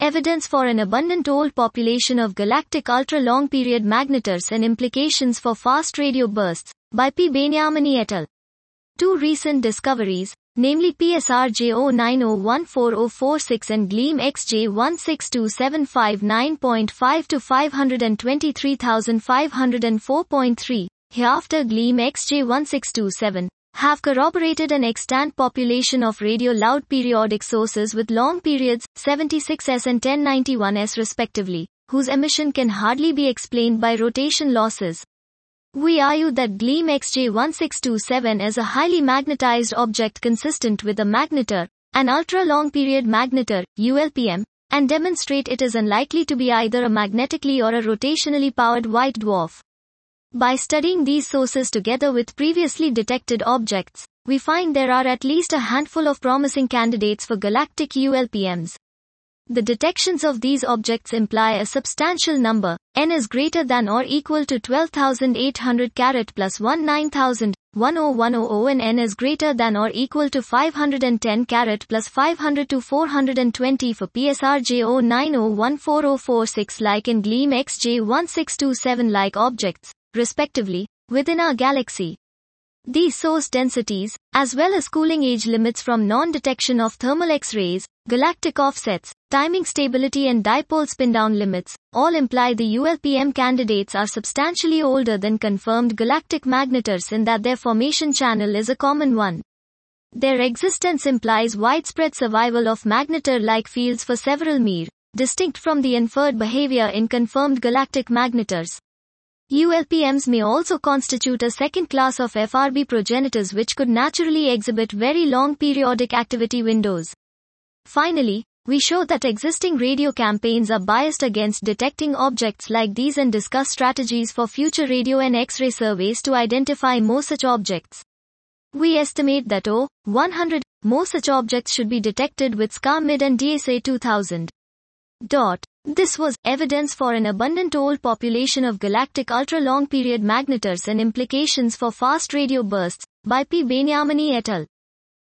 Evidence for an abundant old population of galactic ultra-long period magnetars and implications for fast radio bursts, by P. Benyamini et al. Two recent discoveries, namely PSR J09014046 and Gleam XJ162759.5 to 523,504.3, hereafter Gleam XJ1627, have corroborated an extant population of radio loud periodic sources with long periods, 76S and 1091S respectively, whose emission can hardly be explained by rotation losses. We argue that Gleam XJ1627 is a highly magnetized object consistent with a magnetar, an ultra-long period magnetar, ULPM, and demonstrate it is unlikely to be either a magnetically or a rotationally powered white dwarf. By studying these sources together with previously detected objects, we find there are at least a handful of promising candidates for galactic ULPMs. The detections of these objects imply a substantial number, n is greater than or equal to 12,800 plus 19,000, 10100 and n is greater than or equal to 510 plus 500 to 420 for PSR J09014046 like and Gleam XJ1627 like objects, respectively, within our galaxy. These source densities, as well as cooling age limits from non-detection of thermal X-rays, galactic offsets, timing stability and dipole spin-down limits, all imply the ULPM candidates are substantially older than confirmed galactic magnetars in that their formation channel is a common one. Their existence implies widespread survival of magnetar-like fields for several mere, distinct from the inferred behavior in confirmed galactic magnetars. ULPMs may also constitute a second class of FRB progenitors which could naturally exhibit very long periodic activity windows. Finally, we show that existing radio campaigns are biased against detecting objects like these and discuss strategies for future radio and X-ray surveys to identify more such objects. We estimate that 100 more such objects should be detected with SCAR-MID and DSA 2000. This was evidence for an abundant old population of galactic ultra-long period magnetars and implications for fast radio bursts, by P. Benyamini et al.